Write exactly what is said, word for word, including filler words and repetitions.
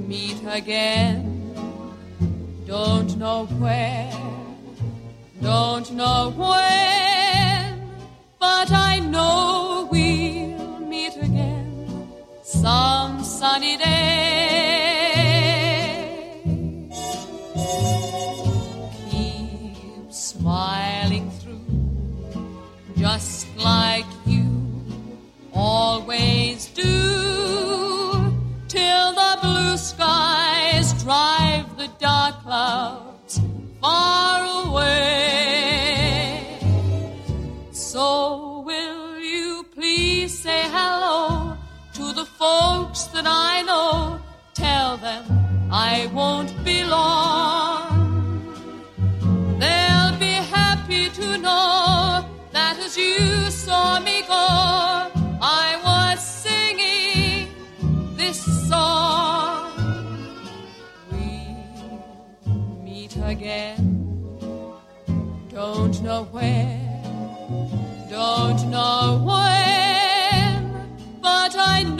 meet again. Don't know where, don't know when, but I know we'll meet again some sunny day. Keep smiling through, just like you always do, till the blue skies drive the dark clouds far away. So will you please say hello to the folks that I know? Tell them I won't be long. They'll be happy to know that as you saw me go, I was singing this song. We'll meet again. Don't know where, don't know when, but I